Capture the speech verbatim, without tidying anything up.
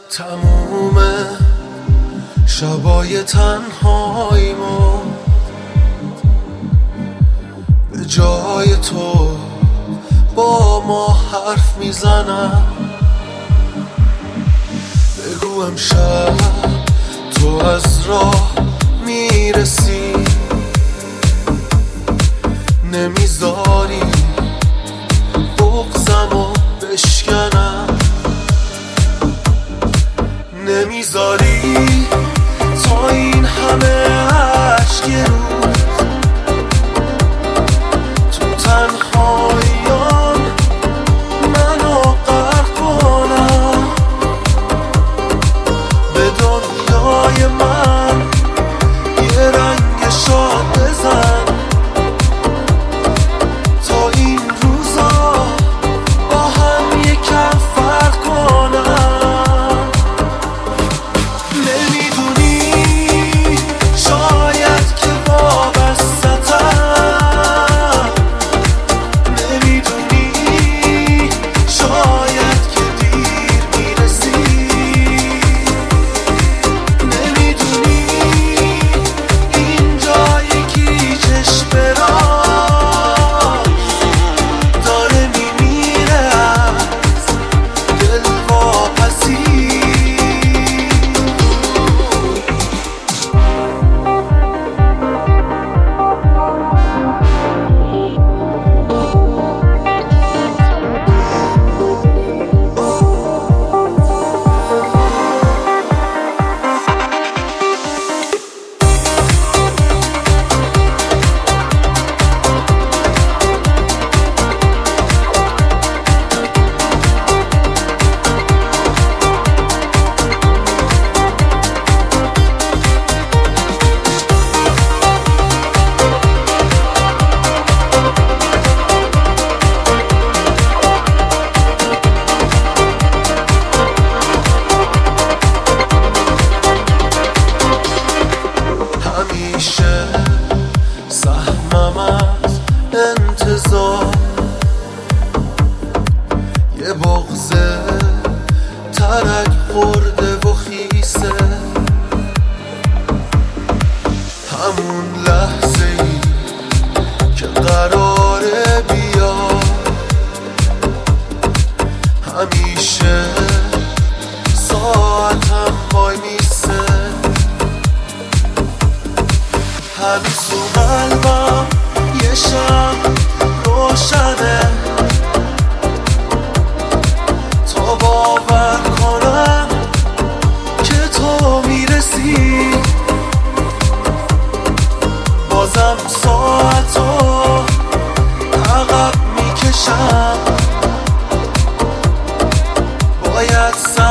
تموم شبای تنهاییمو به جای تو با ما حرف میزنم. بگو امشب تو از راه میرسی، نمیذاری بغضمو بشکنم، نمیذاری تا این همه عشق یه روز تو تنهاییام منو غرق کنم. به دنیای من یه رنگ شاد بزن تا این روزا با هم یکم فرق کنم. همیشه سهمم از انتظار یه بغض ترک خورده و خیسه، همون لحظه ای که قراره بیاد همیشه ساعتم وای میسه. هنوز تو قلبم یه شب روشنه تا باور کنم که تو میرسی. بازم ساعتو عقب میکشم، باید